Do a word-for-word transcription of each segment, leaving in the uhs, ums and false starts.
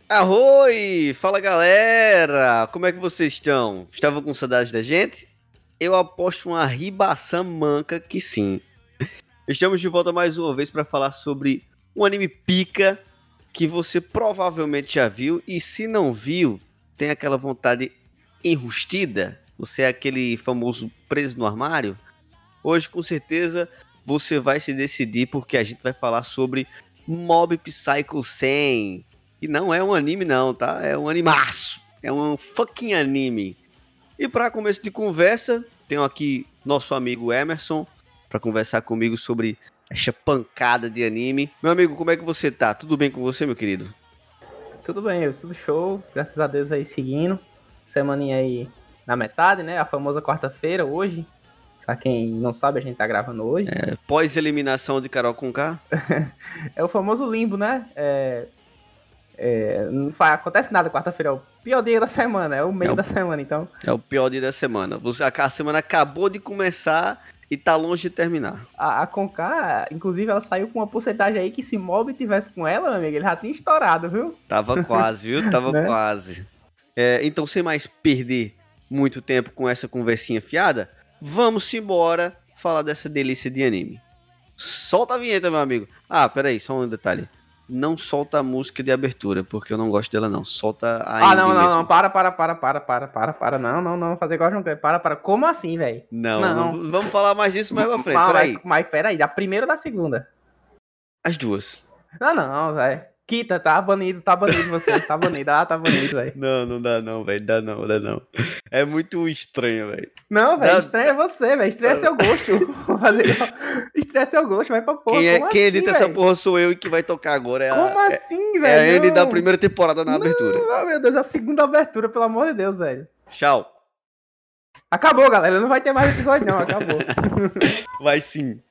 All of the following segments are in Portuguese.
Arroi! Fala galera! Como é que vocês estão? Estavam com saudade da gente? Eu aposto uma ribação manca que sim. Estamos de volta mais uma vez para falar sobre um anime pica que você provavelmente já viu e se não viu, tem aquela vontade enrustida, você é aquele famoso preso no armário. Hoje com certeza você vai se decidir porque a gente vai falar sobre Mob Psycho cem. E não é um anime não, tá? É um animaço. É um fucking anime. E para começo de conversa, tenho aqui nosso amigo Emerson para conversar comigo sobre essa pancada de anime. Meu amigo, como é que você tá? Tudo bem com você, meu querido? Tudo bem, eu tudo show. Graças a Deus aí seguindo. Semaninha aí na metade, né? A famosa quarta-feira hoje. Pra quem não sabe, a gente tá gravando hoje. É, pós-eliminação de Carol Conká. É o famoso limbo, né? É... É, não faz, acontece nada quarta-feira, é o pior dia da semana, é o meio é o, da semana, então. É o pior dia da semana. Você, a semana acabou de começar e tá longe de terminar. A, a Conká, inclusive, ela saiu com uma porcentagem aí que se Mob tivesse com ela, meu amigo, ele já tinha estourado, viu? Tava quase, viu? Tava né? quase. É, então, sem mais perder muito tempo com essa conversinha fiada, vamos embora falar dessa delícia de anime. Solta a vinheta, meu amigo. Ah, peraí, só um detalhe. Não solta a música de abertura, porque eu não gosto dela, não. Solta a Ah, não, não, mesmo. não. Para, para, para, para, para, para, para. Não, não, não. Fazer igual não quer. Para, para. Como assim, velho? Não, não, não. Vamos falar mais disso mais pra frente. Mas, peraí. Mas, peraí. Da primeira ou da segunda? As duas. Não, não, velho. Quita, tá banido, tá banido você. Tá banido, ah, tá banido, velho. Não, não dá não, velho. Dá não, dá não. É muito estranho, velho. Não, velho. Estranho é você, velho. Estranho é seu gosto. Estranho é seu gosto, vai pra porra. Quem, é, Como quem assim, edita véio? Essa porra sou eu e que vai tocar agora. É Como a, assim, é, velho? É ele da primeira temporada na não, abertura. Oh, meu Deus, a segunda abertura, pelo amor de Deus, velho. Tchau. Acabou, galera. Não vai ter mais episódio, não. Acabou. Vai sim.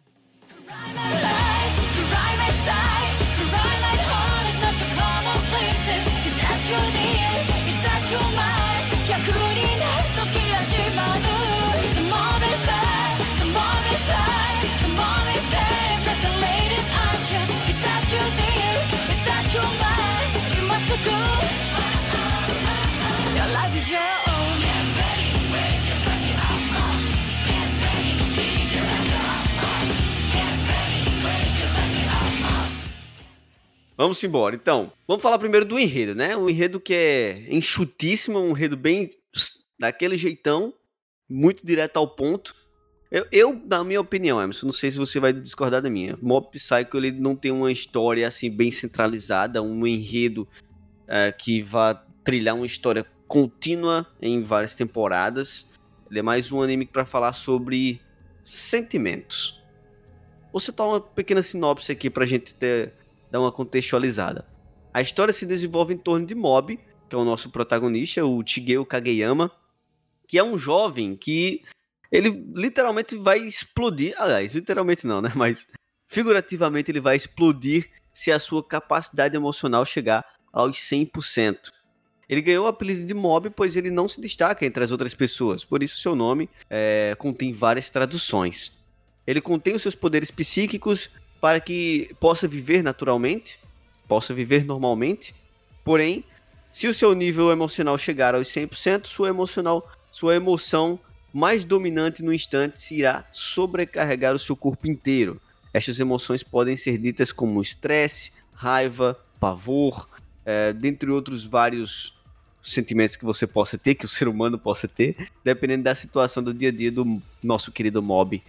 Vamos embora, então. Vamos falar primeiro do enredo, né? Um enredo que é enxutíssimo, um enredo bem daquele jeitão, muito direto ao ponto. Eu, eu, na minha opinião, Emerson, não sei se você vai discordar da minha. Mob Psycho, ele não tem uma história assim bem centralizada, um enredo é, que vá trilhar uma história contínua em várias temporadas. Ele é mais um anime para falar sobre sentimentos. Vou citar uma pequena sinopse aqui pra gente ter... dar uma contextualizada. A história se desenvolve em torno de Mob, que é o nosso protagonista, o Shigeo Kageyama, que é um jovem que ele literalmente vai explodir, aliás, literalmente não, né, mas figurativamente ele vai explodir se a sua capacidade emocional chegar aos cem por cento. Ele ganhou o apelido de Mob, pois ele não se destaca entre as outras pessoas, por isso seu nome é, contém várias traduções. Ele contém os seus poderes psíquicos para que possa viver naturalmente, possa viver normalmente. Porém, se o seu nível emocional chegar aos cem por cento, sua, emocional, sua emoção mais dominante no instante se irá sobrecarregar o seu corpo inteiro. Estas emoções podem ser ditas como estresse, raiva, pavor, é, dentre outros vários sentimentos que você possa ter, que o ser humano possa ter, dependendo da situação do dia a dia do nosso querido Mob.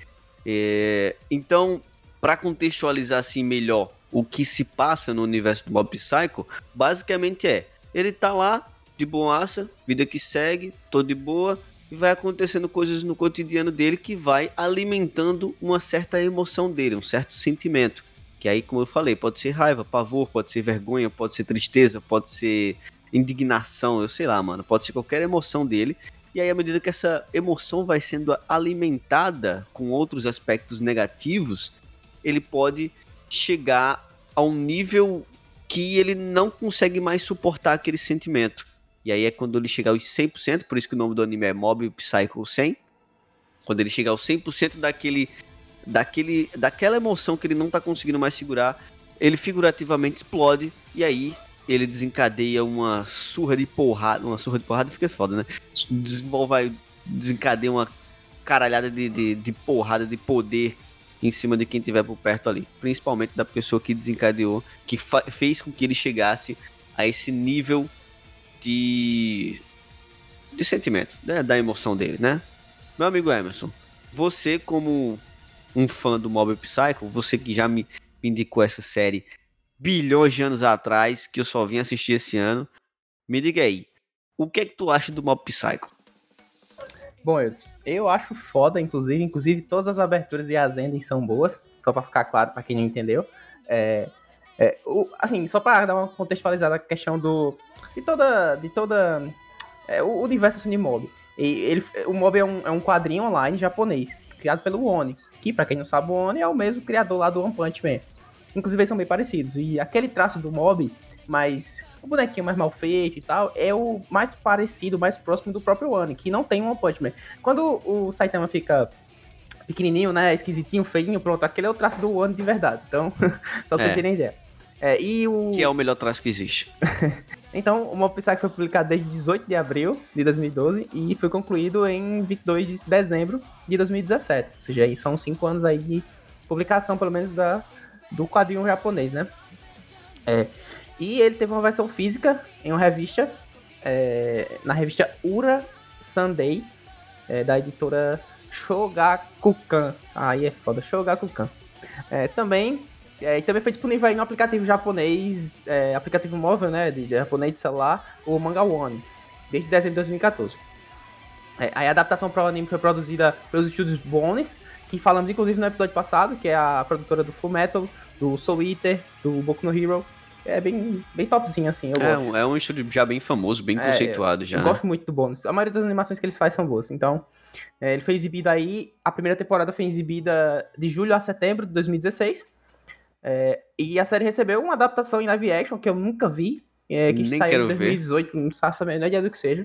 É, então... Para contextualizar assim melhor o que se passa no universo do Mob Psycho, basicamente é, ele tá lá, de boaça, vida que segue, tô de boa, e vai acontecendo coisas no cotidiano dele que vai alimentando uma certa emoção dele, um certo sentimento. Que aí, como eu falei, pode ser raiva, pavor, pode ser vergonha, pode ser tristeza, pode ser indignação, eu sei lá, mano, pode ser qualquer emoção dele. E aí, à medida que essa emoção vai sendo alimentada com outros aspectos negativos, ele pode chegar a um nível que ele não consegue mais suportar aquele sentimento. E aí é quando ele chegar aos cem por cento, por isso que o nome do anime é Mob Psycho cem. Quando ele chegar aos cem por cento daquele, daquele, daquela emoção que ele não está conseguindo mais segurar, ele figurativamente explode e aí ele desencadeia uma surra de porrada, uma surra de porrada fica foda, né? Desenvolve, desencadeia uma caralhada de, de, de porrada, de poder em cima de quem tiver por perto ali. Principalmente da pessoa que desencadeou, que fez com que ele chegasse a esse nível de, de sentimento, né? Da emoção dele, né? Meu amigo Emerson, você como um fã do Mob Psycho, você que já me, me indicou essa série bilhões de anos atrás, que eu só vim assistir esse ano, me diga aí, o que é que tu acha do Mob Psycho? Bom, eu, eu acho foda, inclusive, inclusive todas as aberturas e as endings são boas, só pra ficar claro pra quem não entendeu. É, é, o, assim, só pra dar uma contextualizada a questão do de toda, de toda é, o universo de Mob. E ele, o Mob é um, é um quadrinho online japonês, criado pelo Oni, que pra quem não sabe, o Oni é o mesmo criador lá do One Punch Man. Inclusive eles são bem parecidos, e aquele traço do Mob, mas o bonequinho mais mal feito e tal, é o mais parecido, mais próximo do próprio One, que não tem um One Punch Man. Quando o Saitama fica pequenininho, né, esquisitinho, feinho, pronto, aquele é o traço do One de verdade. Então, só pra vocês terem ideia. É, e o... Que é o melhor traço que existe. Então, o Mob Psycho foi publicado desde dezoito de abril de dois mil e doze e foi concluído em vinte e dois de dezembro de dois mil e dezessete. Ou seja, aí são cinco anos aí de publicação, pelo menos, da, do quadrinho japonês, né? É... E ele teve uma versão física em uma revista, é, na revista Ura Sunday, é, da editora Shogakukan. Aí é foda, Shogakukan. É, também, é, também foi disponível aí no aplicativo japonês, é, aplicativo móvel, né, de, de japonês de celular, o Manga One, desde dezembro de dois mil e quatorze. É, a adaptação para o anime foi produzida pelos estúdios Bones, que falamos inclusive no episódio passado, que é a produtora do Fullmetal, do Soul Eater, do Boku no Hero. É bem, bem topzinho, assim, eu é, gosto. Um, é um estúdio já bem famoso, bem é, conceituado já. Eu né? gosto muito do Bones. A maioria das animações que ele faz são boas. Então, é, ele foi exibido aí, a primeira temporada foi exibida de julho a setembro de dois mil e dezesseis. É, e a série recebeu uma adaptação em live action que eu nunca vi, é, que Nem saiu quero em dois mil e dezoito, ver. Não faço a menor ideia do que seja.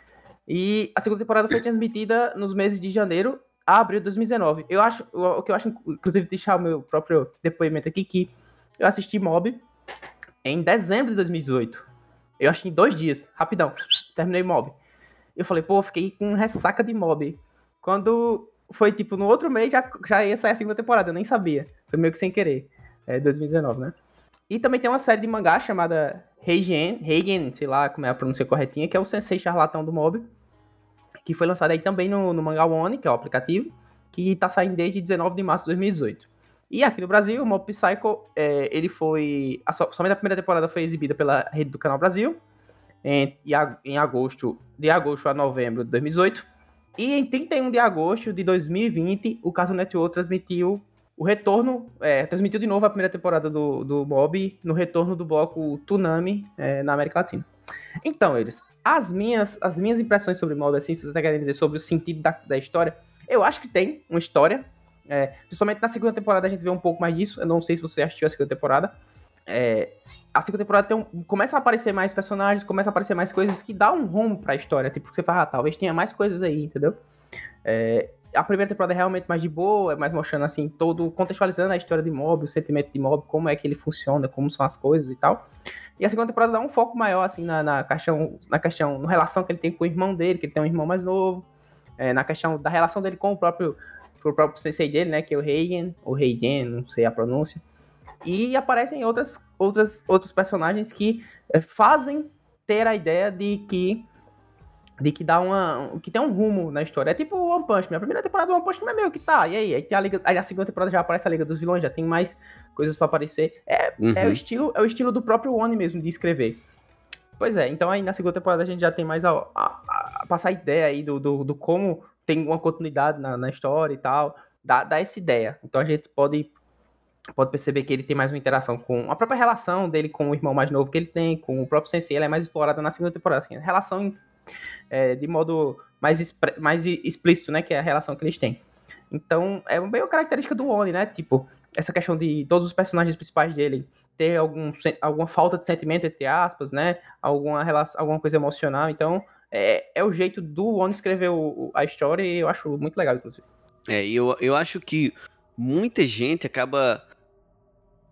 E a segunda temporada foi transmitida nos meses de janeiro a abril de dois mil e dezenove. Eu acho, o que eu acho, inclusive, deixar o meu próprio depoimento aqui, que eu assisti Mob em dezembro de dois mil e dezoito. Eu acho que em dois dias, rapidão, terminei Mob. Eu falei, pô, fiquei com ressaca de Mob. Quando foi, tipo, no outro mês, já, já ia sair a segunda temporada, eu nem sabia. Foi meio que sem querer, é dois mil e dezenove, né? E também tem uma série de mangá chamada Heigen, Heigen, sei lá como é a pronúncia corretinha, que é o Sensei Charlatão do Mob, que foi lançado aí também no, no Manga One, que é o aplicativo, que tá saindo desde dezenove de março de dois mil e dezoito. E aqui no Brasil, o Mob Psycho, é, ele foi... A, somente a primeira temporada foi exibida pela rede do Canal Brasil, em, em agosto, de agosto a novembro de dois mil e dezoito. E em trinta e um de agosto de dois mil e vinte, o Cartoon Network transmitiu o retorno, é, transmitiu de novo a primeira temporada do, do Mob no retorno do bloco Toonami é, na América Latina. Então, eles, as minhas, as minhas impressões sobre Mob, assim, se você tá querendo dizer sobre o sentido da, da história, eu acho que tem uma história, é, principalmente na segunda temporada a gente vê um pouco mais disso. Eu não sei se você assistiu a segunda temporada. É, a segunda temporada tem um, começa a aparecer mais personagens, começa a aparecer mais coisas que dá um rumo pra história. Tipo, você fala, ah, talvez tenha mais coisas aí, entendeu? É, a primeira temporada é realmente mais de boa, é mais mostrando assim, todo, contextualizando a história de Mob, o sentimento de Mob, como é que ele funciona, como são as coisas e tal. E a segunda temporada dá um foco maior, assim, na, na questão, na questão, na relação que ele tem com o irmão dele, que ele tem um irmão mais novo, é, na questão da relação dele com o próprio, o próprio sensei dele, né, que é o Heigen, ou Heigen, não sei a pronúncia. E aparecem outras, outras, outros personagens que é, fazem ter a ideia de que de que dá uma que tem um rumo na história. É tipo o One Punch Man. A primeira temporada do One Punch Man é meio que tá, e aí? Aí, tem a, Liga, aí a segunda temporada já aparece a Liga dos Vilões, já tem mais coisas pra aparecer. É, uhum. é, o, estilo, é o estilo do próprio One mesmo, de escrever. Pois é, então aí na segunda temporada a gente já tem mais a, a, a passar a ideia aí do, do, do como tem uma continuidade na, na história e tal, dá, dá essa ideia. Então a gente pode, pode perceber que ele tem mais uma interação com a própria relação dele com o irmão mais novo que ele tem, com o próprio Sensei, ela é mais explorada na segunda temporada, assim, a relação é, de modo mais, expre, mais explícito, né, que é a relação que eles têm. Então, é bem uma característica do Oni, né, tipo, essa questão de todos os personagens principais dele ter algum, alguma falta de sentimento, entre aspas, né, alguma, relação, alguma coisa emocional. Então, é, é o jeito do Oni escrever o, a história e eu acho muito legal, inclusive. É, eu, eu acho que muita gente acaba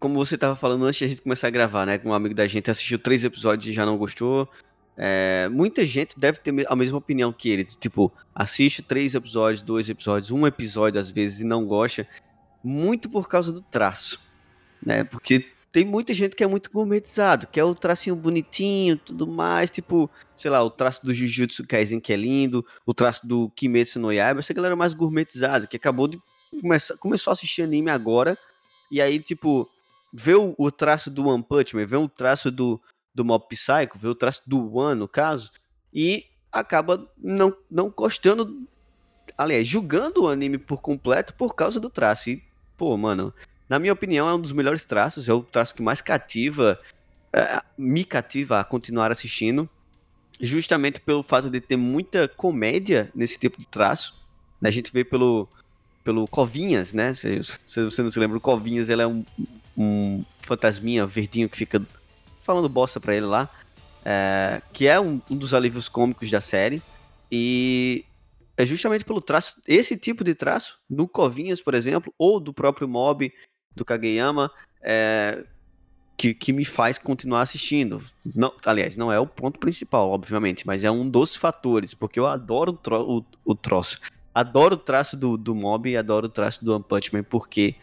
como você tava falando antes de a gente começar a gravar, né? Com um amigo da gente assistiu três episódios e já não gostou. É, muita gente deve ter a mesma opinião que ele. Tipo, assiste três episódios, dois episódios, um episódio às vezes e não gosta. Muito por causa do traço, né? Porque tem muita gente que é muito gourmetizado, que é o tracinho bonitinho, tudo mais, tipo, sei lá, o traço do Jujutsu Kaisen que é lindo, o traço do Kimetsu no Yaiba, essa galera mais gourmetizada, que acabou de começar, começou a assistir anime agora, e aí, tipo, vê o, o traço do One Punch Man, vê o traço do, do Mob Psycho, vê o traço do One, no caso, e acaba não, não gostando, aliás, julgando o anime por completo por causa do traço, e, pô, mano... Na minha opinião, é um dos melhores traços, é o traço que mais cativa, é, me cativa a continuar assistindo, justamente pelo fato de ter muita comédia nesse tipo de traço. A gente vê pelo, pelo Covinhas, né? Se, se você não se lembra, o Covinhas ele é um, um fantasminha verdinho que fica falando bosta pra ele lá, é, que é um, um dos alívios cômicos da série, e... é justamente pelo traço, esse tipo de traço, do Covinhas, por exemplo, ou do próprio Mob, do Kageyama, é, que, que me faz continuar assistindo. Não, aliás, não é o ponto principal, obviamente, mas é um dos fatores, porque eu adoro o, tro, o, o troço. Adoro o traço do, do Mob e adoro o traço do One Punch Man, porque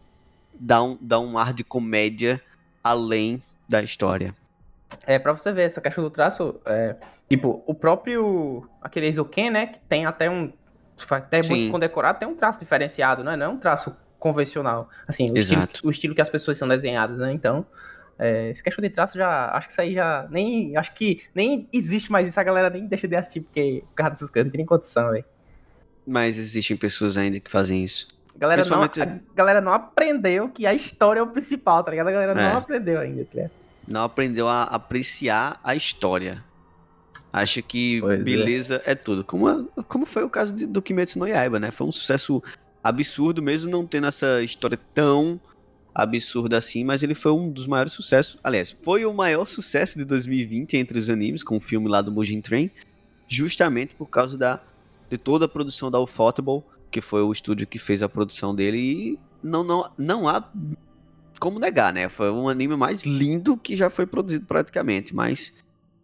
dá um, dá um ar de comédia além da história. É, pra você ver, essa questão do traço, é, tipo, o próprio, aquele Eizouken, né, que tem até um, até muito Sim. condecorado, tem um traço diferenciado, né, não é um traço convencional, assim, o estilo, o estilo que as pessoas são desenhadas, né, então, é, essa questão de traço já, acho que isso aí já, nem, acho que nem existe mais isso, a galera nem deixa de assistir, porque por causa dessas coisas, não tem nem condição, velho. Mas existem pessoas ainda que fazem isso. A galera, Principalmente... não, a galera não aprendeu que a história é o principal, tá ligado? A galera É. não aprendeu ainda, tá ligado? Não aprendeu a apreciar a história. Acha que Pois beleza é, é tudo. Como, como foi o caso de, do Kimetsu no Yaiba, né? Foi um sucesso absurdo, mesmo não tendo essa história tão absurda assim, mas ele foi um dos maiores sucessos. Aliás, foi o maior sucesso de dois mil e vinte entre os animes, com o filme lá do Mugen Train, justamente por causa da, de toda a produção da Ufotable, que foi o estúdio que fez a produção dele, e não, não, não há como negar, né? Foi um anime mais lindo que já foi produzido praticamente, mas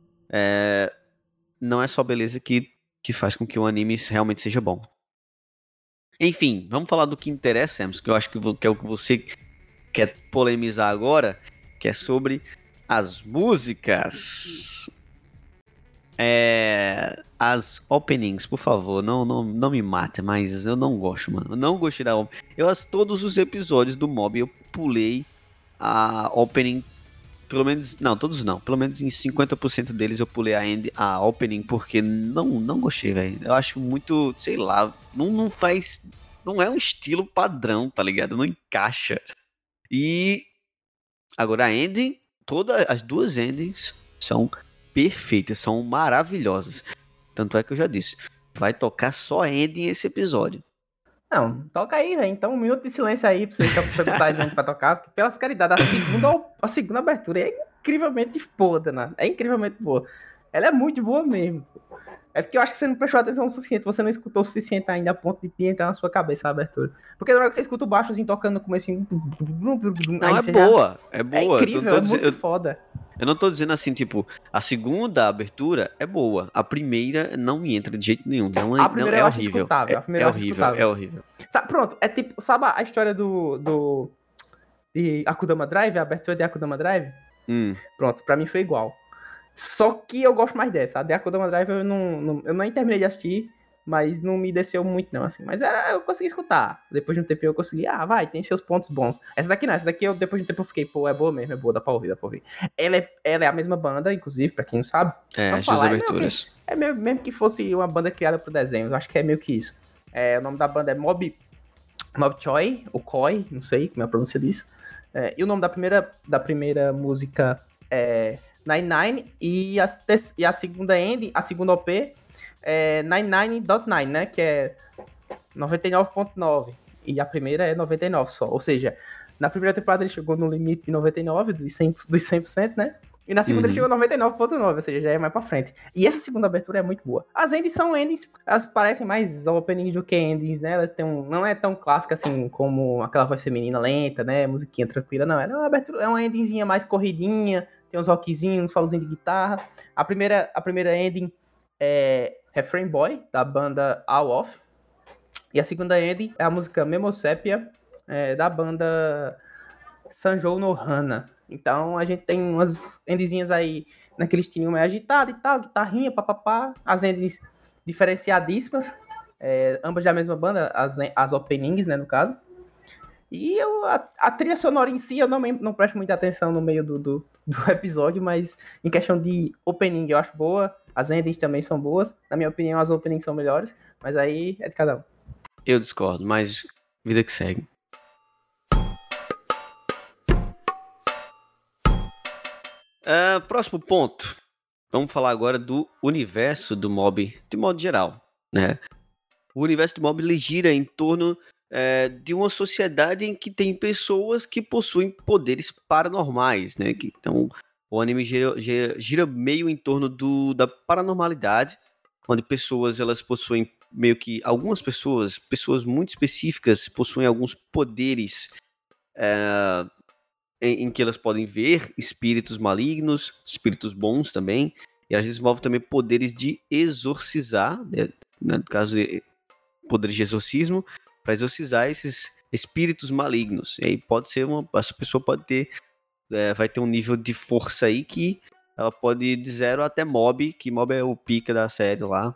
é, não é só beleza que, que faz com que o anime realmente seja bom. Enfim, vamos falar do que interessa, Emerson, que eu acho que, que é o que você quer polemizar agora, que é sobre as músicas. É, as openings, por favor, não, não, não me mate, mas eu não gosto, mano. Eu não gostei da opening. Eu, todos os episódios do Mob, eu pulei a opening, pelo menos, não, todos não, pelo menos em cinquenta por cento deles eu pulei a, end, a opening, porque não, não gostei, velho. Eu acho muito, sei lá, não, não faz, não é um estilo padrão, tá ligado? Não encaixa. E agora a ending, todas as duas endings são perfeitas, são maravilhosas. Tanto é que eu já disse, vai tocar só ending esse episódio. Não, toca aí, velho. Então um minuto de silêncio aí pra você perguntar a gente pra tocar, porque pelas caridades, a segunda, a segunda abertura é incrivelmente boa, danado. É incrivelmente boa. Ela é muito boa mesmo. É porque eu acho que você não prestou atenção o suficiente, você não escutou o suficiente ainda a ponto de entrar na sua cabeça a abertura. Porque na hora que você escuta o baixo assim, tocando no começo assim... Não, é boa, já... é boa. É incrível, é dizendo, muito eu, foda. Eu não tô dizendo assim, tipo, a segunda abertura é boa, a primeira não me entra de jeito nenhum. Não é, a primeira não, é eu acho horrível. escutável. É, a primeira é eu acho horrível, escutável. é horrível. Sabe, pronto, é tipo, sabe a história do... do de Akudama Drive, a abertura de Akudama Drive? Hum. Pronto, pra mim foi igual. Só que eu gosto mais dessa. A de Akudama Drive eu não, não, eu nem terminei de assistir, mas não me desceu muito não, assim. Mas era, eu consegui escutar. Depois de um tempo eu consegui, ah, vai, tem seus pontos bons. Essa daqui não, essa daqui eu, depois de um tempo eu fiquei, pô, é boa mesmo, é boa, dá pra ouvir, dá pra ouvir. Ela é, ela é a mesma banda, inclusive, pra quem não sabe. É, as falar, duas aberturas. É, mesmo que, é mesmo que fosse uma banda criada pro desenho, eu acho que é meio que isso. É, o nome da banda é Mob, Mob Choi, ou Koi, não sei como é a pronúncia disso. É, e o nome da primeira, da primeira música é noventa e nove, e a, e a segunda ending, a segunda O P é noventa e nove ponto nove, né, que é noventa e nove ponto nove, e a primeira é noventa e nove só, ou seja, na primeira temporada ele chegou no limite de noventa e nove, dos cem por cento, dos cem por cento, né, E na segunda Uhum. ele chegou noventa e nove ponto nove, ou seja, já é mais pra frente. E essa segunda abertura é muito boa. As endings são endings, elas parecem mais openings do que endings, né? Elas têm um, não é tão clássica assim como aquela voz feminina lenta, né? Musiquinha tranquila, não. É uma abertura, é uma endingzinha mais corridinha, tem uns rockzinhos, um solozinho de guitarra. A primeira, a primeira ending é Refrain Boy, da banda All Off. E a segunda ending é a música Memosépia, é, da banda Sanjou no Hana. Então a gente tem umas endzinhas aí naquele estilinho meio agitado e tal, guitarrinha, papapá, as endings diferenciadíssimas, é, ambas da mesma banda, as, as openings, né, no caso. E eu, a, a trilha sonora em si eu não, não presto muita atenção no meio do, do, do episódio, mas em questão de opening eu acho boa, as endings também são boas, na minha opinião as openings são melhores, mas aí é de cada um. Eu discordo, mas vida que segue. Uh, próximo ponto. Vamos falar agora do universo do mob, de modo geral, né? O universo do mob ele gira em torno é, de uma sociedade em que tem pessoas que possuem poderes paranormais, né? Que, então, o anime gira, gira, gira meio em torno do, da paranormalidade, onde pessoas elas possuem meio que algumas pessoas, pessoas muito específicas, possuem alguns poderes. É, Em, em que elas podem ver espíritos malignos, espíritos bons também, e elas desenvolvem também poderes de exorcizar, né, no caso, poderes de exorcismo, para exorcizar esses espíritos malignos. E aí pode ser uma, essa pessoa pode ter, é, vai ter um nível de força aí que ela pode ir de zero até mob, que mob é o pica da série lá,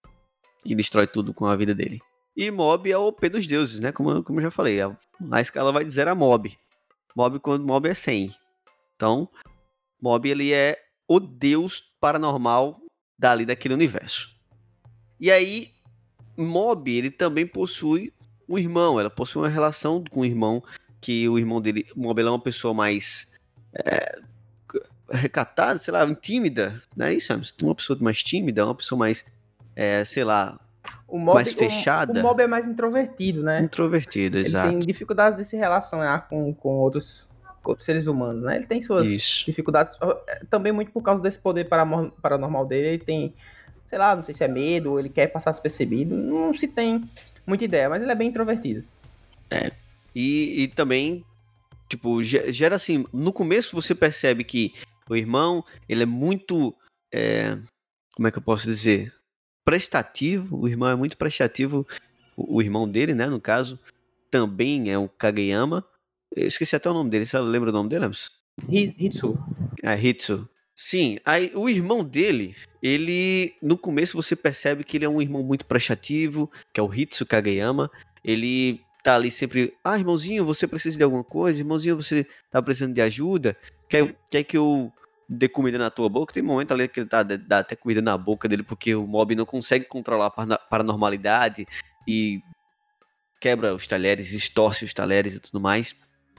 e destrói tudo com a vida dele. E mob é o P dos deuses, né, como, como eu já falei, a, a escala vai de zero a mob. Mob quando mob é cem. Então, mob ele é o deus paranormal dali daquele universo. E aí, mob ele também possui um irmão. Ela possui uma relação com o irmão, que o irmão dele, mob ele é uma pessoa mais é, recatada, sei lá, tímida, não é isso? Uma pessoa mais tímida, uma pessoa mais, é, sei lá, o mob, mais fechada. O, o mob é mais introvertido, né? Introvertido, ele exato. Ele tem dificuldades de se relacionar com, com outros, com outros seres humanos, né? Ele tem suas Isso. dificuldades, também muito por causa desse poder paranormal dele. Ele tem, sei lá, não sei se é medo, ele quer passar despercebido, não se tem muita ideia, mas ele é bem introvertido. É, e, e também, tipo, gera assim, no começo você percebe que o irmão, ele é muito, é, como é que eu posso dizer, prestativo, o irmão é muito prestativo, o, o irmão dele, né, no caso, também é um Kageyama. Eu esqueci até o nome dele, você lembra o nome dele, Amos? Hitsu. É, Hitsu. Sim, aí o irmão dele, ele, no começo você percebe que ele é um irmão muito prestativo, que é o Hitsu Kageyama. Ele tá ali sempre, ah, irmãozinho, você precisa de alguma coisa? Irmãozinho, você tá precisando de ajuda? Quer, quer que eu dê comida na tua boca? Tem momento ali que ele tá, dá até comida na boca dele, porque o mob não consegue controlar a paranormalidade e quebra os talheres, estorce os talheres e tudo mais.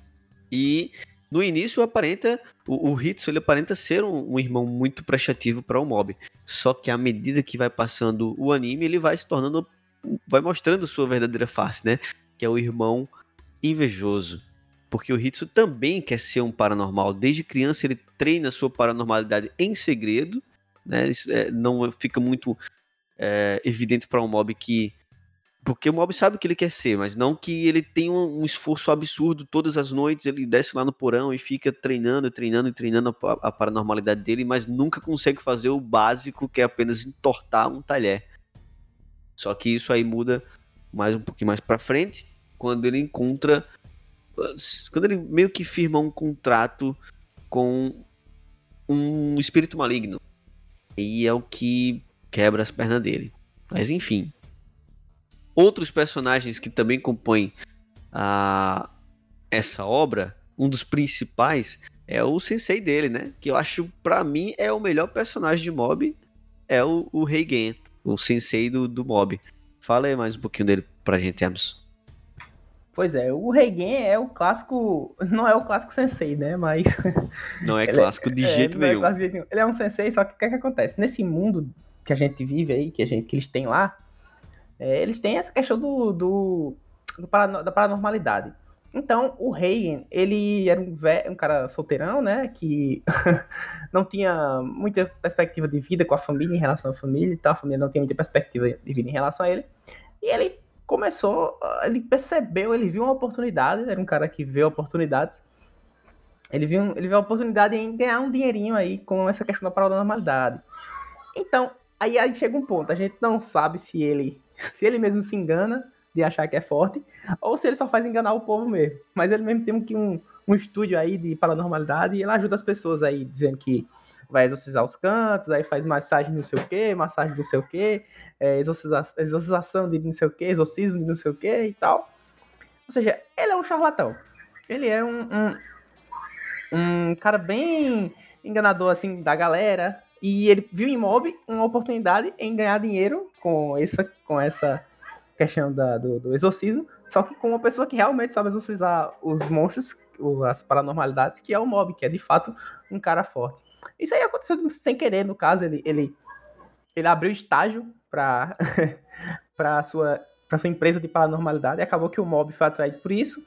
E no início aparenta, o, o Hitsu ele aparenta ser um, um irmão muito prestativo para o mob. Só que à medida que vai passando o anime, ele vai se tornando, vai mostrando sua verdadeira face, né? Que é o irmão invejoso. Porque o Hitsu também quer ser um paranormal. Desde criança ele treina sua paranormalidade em segredo, né? Isso, é, não fica muito é, evidente para um mob que... Porque o mob sabe o que ele quer ser, mas não que ele tenha um, um esforço absurdo todas as noites, ele desce lá no porão e fica treinando, treinando e treinando a, a paranormalidade dele, mas nunca consegue fazer o básico, que é apenas entortar um talher. Só que isso aí muda mais um pouquinho mais pra frente, quando ele encontra, quando ele meio que firma um contrato com um espírito maligno. E é o que quebra as pernas dele. Mas enfim. Outros personagens que também compõem a, essa obra, um dos principais é o sensei dele, né? Que eu acho, pra mim, é o melhor personagem de mob, é o, o Reigen, o sensei do, do mob. Fala aí mais um pouquinho dele pra gente, Emerson. Pois é, o Reigen é o clássico, não é o clássico sensei, né? Mas... Não é clássico de é, jeito não nenhum. É de jeito nenhum. Ele é um sensei, só que o que é que acontece? Nesse mundo que a gente vive aí, que, a gente, que eles têm lá, É, eles têm essa questão do, do, do parano, da paranormalidade. Então, o Reigen, ele era um, vé- um cara solteirão, né, que não tinha muita perspectiva de vida com a família, em relação à família e tal, a família não tinha muita perspectiva de vida em relação a ele, e ele começou, ele percebeu, ele viu uma oportunidade, era um cara que vê oportunidades, ele viu, ele viu a oportunidade em ganhar um dinheirinho aí com essa questão da paranormalidade. Então, aí, aí chega um ponto, a gente não sabe se ele, se ele mesmo se engana de achar que é forte, ou se ele só faz enganar o povo mesmo. Mas ele mesmo tem um, um, um estúdio aí de paranormalidade e ele ajuda as pessoas aí, dizendo que vai exorcizar os cantos, aí faz massagem não sei o que, massagem não sei o que, é, exorciza, exorcização de não sei o que, exorcismo de não sei o que e tal. Ou seja, ele é um charlatão. Ele é um, um, um cara bem enganador, assim, da galera. E ele viu em Mob uma oportunidade em ganhar dinheiro com essa, com essa questão da, do, do exorcismo, só que com uma pessoa que realmente sabe exorcizar os monstros, as paranormalidades, que é o Mob, que é de fato um cara forte. Isso aí aconteceu sem querer, no caso, ele, ele, ele abriu estágio para para sua, para sua empresa de paranormalidade, e acabou que o Mob foi atraído por isso,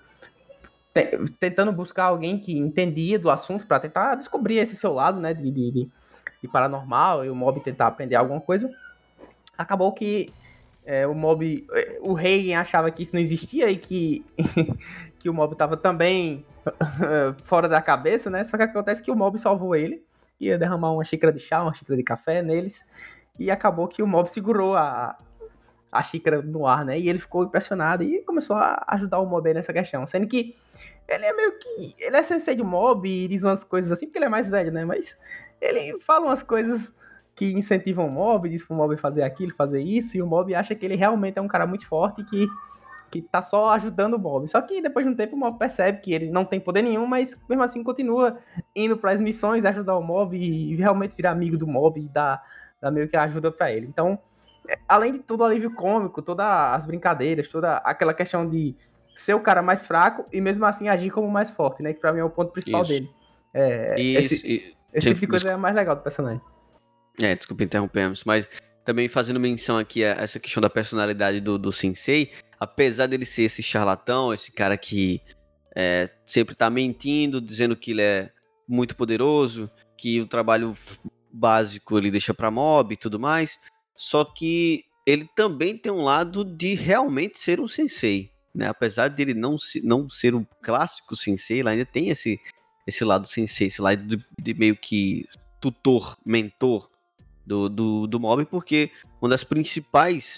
tentando buscar alguém que entendia do assunto para tentar descobrir esse seu lado, né, de, de, de paranormal, e o Mob tentar aprender alguma coisa. Acabou que é, o Mob, o Reigen achava que isso não existia e que, que o Mob estava também fora da cabeça, né? Só que acontece que o Mob salvou ele, ia derramar uma xícara de chá, uma xícara de café neles, e acabou que o Mob segurou a, a xícara no ar, né? E ele ficou impressionado e começou a ajudar o Mob nessa questão, sendo que ele é meio que, ele é sensei de Mob e diz umas coisas assim, porque ele é mais velho, né? Mas ele fala umas coisas que incentivam o Mob, diz pro Mob fazer aquilo, fazer isso, e o Mob acha que ele realmente é um cara muito forte que, que tá só ajudando o Mob. Só que depois de um tempo o Mob percebe que ele não tem poder nenhum, mas mesmo assim continua indo para as missões, ajudar o Mob e realmente virar amigo do Mob e dar, dar meio que ajuda para ele. Então, além de todo o alívio cômico, todas as brincadeiras, toda aquela questão de ser o cara mais fraco e mesmo assim agir como mais forte, né? Que pra mim é o ponto principal Isso. dele. É, Isso, esse e- esse tipo de coisa desculpa, é mais legal do personagem. é, desculpa interrompemos, mas também fazendo menção aqui a essa questão da personalidade do, do Sensei, apesar dele ser esse charlatão, esse cara que é, sempre tá mentindo, dizendo que ele é muito poderoso, que o trabalho f- básico ele deixa pra mob e tudo mais, só que ele também tem um lado de realmente ser um Sensei, né? Apesar dele não, se, não ser um clássico Sensei, ele ainda tem esse, esse lado Sensei, esse lado de, de meio que tutor, mentor do, do, do mob, porque uma das principais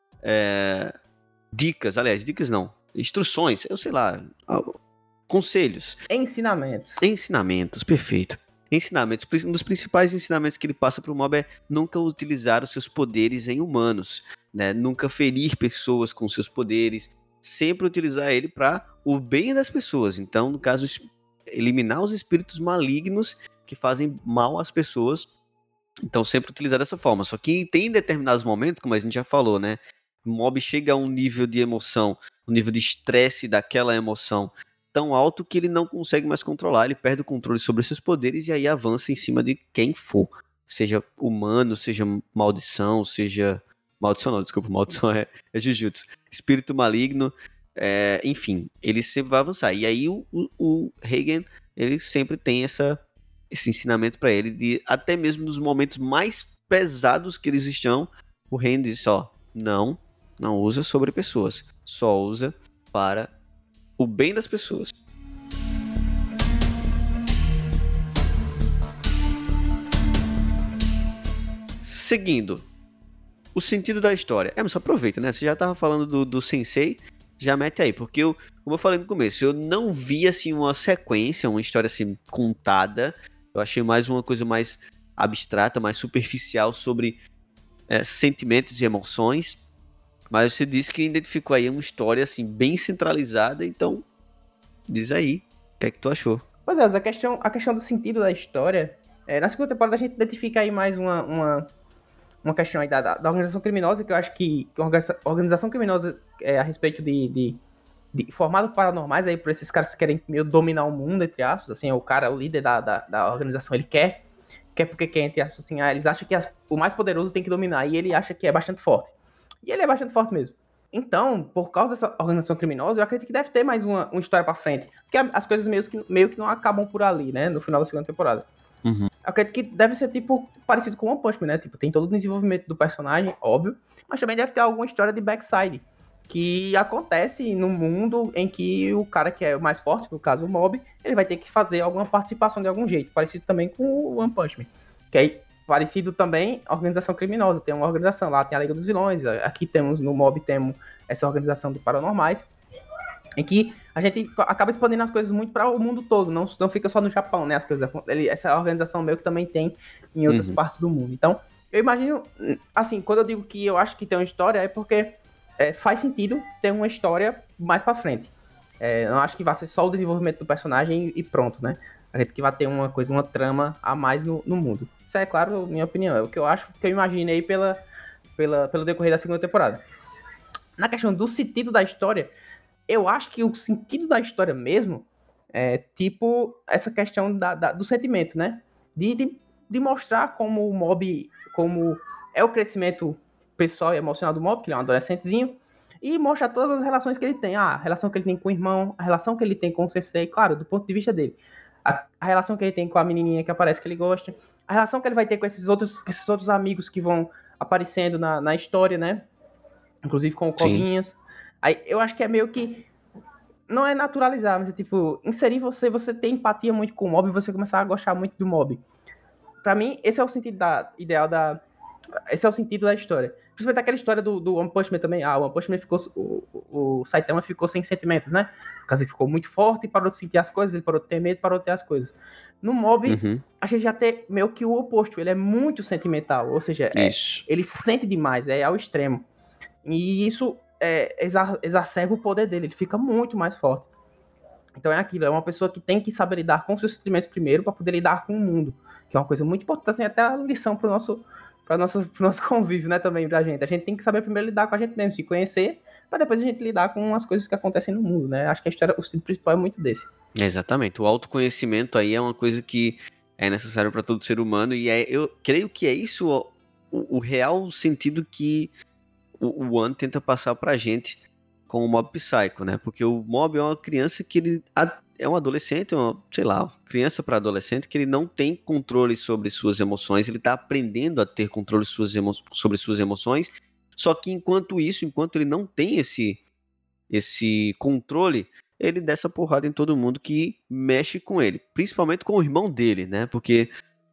é, dicas, aliás, dicas não, instruções, eu sei lá, conselhos, Ensinamentos. ensinamentos, perfeito. Ensinamentos, um dos principais ensinamentos que ele passa para o mob é nunca utilizar os seus poderes em humanos, né? Nunca ferir pessoas com seus poderes, sempre utilizar ele para o bem das pessoas. Então, no caso, eliminar os espíritos malignos que fazem mal às pessoas. Então, sempre utilizar dessa forma. Só que tem determinados momentos, como a gente já falou, né? O mob chega a um nível de emoção, um nível de estresse daquela emoção tão alto que ele não consegue mais controlar, ele perde o controle sobre seus poderes e aí avança em cima de quem for. Seja humano, seja maldição, seja... Maldição não, desculpa, maldição é, é Jujutsu. Espírito maligno, é, enfim, ele sempre vai avançar. E aí o, o, o Reigen, ele sempre tem essa... esse ensinamento para ele, de até mesmo nos momentos mais pesados que eles estão, o Reigen diz, ó, não, não usa sobre pessoas, só usa para o bem das pessoas. Seguindo, o sentido da história. É, mas aproveita, né? Você já tava falando do, do Sensei, já mete aí, porque eu, como eu falei no começo, eu não vi assim uma sequência, uma história assim contada. Eu achei mais uma coisa mais abstrata, mais superficial sobre é, sentimentos e emoções. Mas você disse que identificou aí uma história assim bem centralizada, então diz aí, o que é que tu achou? Pois é, a questão, a questão do sentido da história. É, na segunda temporada a gente identifica aí mais uma, uma, uma questão aí da, da, da organização criminosa, que eu acho que, que a organização, organização criminosa é a respeito de, de, de formado paranormais aí por esses caras que querem meio dominar o mundo, entre aspas, assim, o cara, o líder da, da, da organização, ele quer, quer porque quer, entre aspas, assim, ah, eles acham que as, o mais poderoso tem que dominar, e ele acha que é bastante forte. E ele é bastante forte mesmo. Então, por causa dessa organização criminosa, eu acredito que deve ter mais uma, uma história pra frente. Porque as coisas meio que, meio que não acabam por ali, né? No final da segunda temporada. Uhum. Eu acredito que deve ser, tipo, parecido com One Punch Man, né? Tipo, tem todo o desenvolvimento do personagem, óbvio. Mas também deve ter alguma história de backside. Que acontece no mundo em que o cara que é o mais forte, no caso o Mob, ele vai ter que fazer alguma participação de algum jeito. Parecido também com o One Punch Man. Que aí, parecido também, a organização criminosa. Tem uma organização lá, tem a Liga dos Vilões. Aqui temos, no Mob, temos essa organização de paranormais. Em que a gente acaba expandindo as coisas muito para o mundo todo. Não, não fica só no Japão, né? As coisas, ele, essa organização meio que também tem em outras Uhum. partes do mundo. Então, eu imagino... Assim, quando eu digo que eu acho que tem uma história, é porque... É, faz sentido ter uma história mais pra frente. É, não acho que vai ser só o desenvolvimento do personagem e pronto, né? Acredito que vai ter uma coisa, uma trama a mais no, no mundo. Isso é, claro, minha opinião. É o que eu acho, que eu imaginei pela, pela, pelo decorrer da segunda temporada. Na questão do sentido da história, eu acho que o sentido da história mesmo é, tipo, essa questão da, da, do sentimento, né? De, de, de mostrar como o Mob, como é o crescimento pessoal e emocional do Mob, que ele é um adolescentezinho, e mostra todas as relações que ele tem. Ah, a relação que ele tem com o irmão, a relação que ele tem com o Sensei, claro, do ponto de vista dele. A, a relação que ele tem com a menininha que aparece que ele gosta. A relação que ele vai ter com esses outros, esses outros amigos que vão aparecendo na, na história, né? Inclusive com o Covinhas. Sim. Aí eu acho que é meio que... Não é naturalizar, mas é tipo... Inserir você, você ter empatia muito com o Mob e você começar a gostar muito do Mob. Pra mim, esse é o sentido da, ideal da... Esse é o sentido da história. Principalmente aquela história do, do One Punch Man também. Ah, o One Punch Man ficou... O, o Saitama ficou sem sentimentos, né? Por causa que ficou muito forte e parou de sentir as coisas. Ele parou de ter medo, parou de ter as coisas. No Mob, uhum. a gente já tem meio que o oposto. Ele é muito sentimental. Ou seja, é, ele sente demais. É ao extremo. E isso é, exa- exacerba o poder dele. Ele fica muito mais forte. Então é aquilo. É uma pessoa que tem que saber lidar com os seus sentimentos primeiro para poder lidar com o mundo. Que é uma coisa muito importante. Assim, até a lição pro nosso... para nosso, nosso convívio, né, também pra gente. A gente tem que saber primeiro lidar com a gente mesmo, se conhecer, para depois a gente lidar com as coisas que acontecem no mundo, né? Acho que a história, o sentido principal é muito desse. Exatamente. O autoconhecimento aí é uma coisa que é necessário para todo ser humano e é, eu creio que é isso o, o, o real sentido que o, o One tenta passar pra gente com o Mob Psycho, né? Porque o Mob é uma criança que ele... é um adolescente, uma, sei lá, criança para adolescente que ele não tem controle sobre suas emoções, ele tá aprendendo a ter controle suas emo- sobre suas emoções, só que enquanto isso, enquanto ele não tem esse, esse controle, ele desce a porrada em todo mundo que mexe com ele, principalmente com o irmão dele, né, porque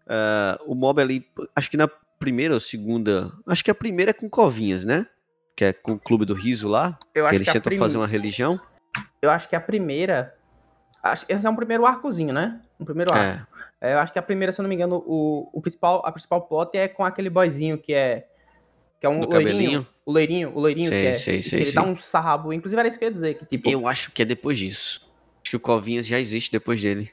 uh, o Mob ali, acho que na primeira ou segunda, acho que a primeira é com Covinhas, né, que é com o Clube do Riso lá, Eu que acho eles que tentam prim... fazer uma religião. Eu acho que a primeira... Esse é um primeiro arcozinho, né? Um primeiro arco. É. É, eu acho que a primeira, se eu não me engano, o, o principal, a principal plot é com aquele boyzinho que é... Que é um do loirinho. Cabelinho? O loirinho, o loirinho sei, que é... Sei, que sei, ele sei. dá um sarrabo. Inclusive era isso que eu ia dizer, que tipo... Eu acho que é depois disso. Acho que o Covinhas já existe depois dele.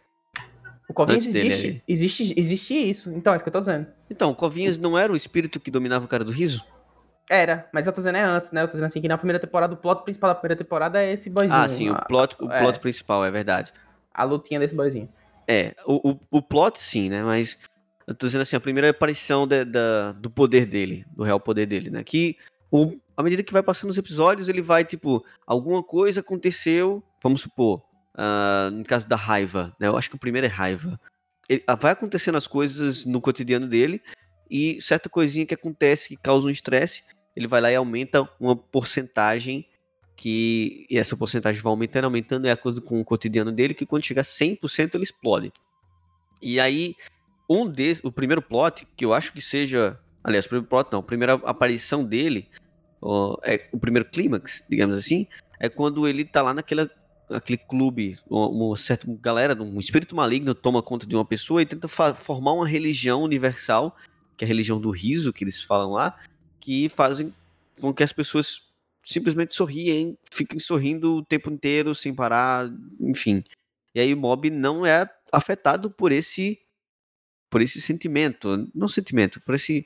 O Covinhas Antes existe, dele, existe, existe isso. Então, é isso que eu tô dizendo. Então, o Covinhas o... não era o espírito que dominava o cara do riso? Era, mas eu tô dizendo é antes, né? Eu tô dizendo assim que na primeira temporada, o plot principal da primeira temporada é esse boyzinho. Ah, sim, o plot, o plot é, principal, é verdade. A lutinha desse boyzinho. É, o, o, o plot sim, né? Mas eu tô dizendo assim, a primeira aparição de, de, do poder dele, do real poder dele, né? Que o, à medida que vai passando os episódios, ele vai, tipo, alguma coisa aconteceu, vamos supor, uh, no caso da raiva, né? Eu acho que o primeiro é raiva. Ele, vai acontecendo as coisas no cotidiano dele e certa coisinha que acontece que causa um estresse, ele vai lá e aumenta uma porcentagem que, e essa porcentagem vai aumentando, aumentando de acordo com o cotidiano dele, que quando chegar a cem por cento ele explode. E aí, um desse, o primeiro plot, que eu acho que seja, aliás, o primeiro plot não, a primeira aparição dele, ó, é o primeiro clímax, digamos assim, é quando ele tá lá naquela, naquele clube, uma, uma certa galera, um espírito maligno toma conta de uma pessoa e tenta fa- formar uma religião universal, que é a religião do riso, que eles falam lá, que fazem com que as pessoas simplesmente sorriem, fiquem sorrindo o tempo inteiro, sem parar, enfim. E aí o Mob não é afetado por esse por esse sentimento, não sentimento, por esse...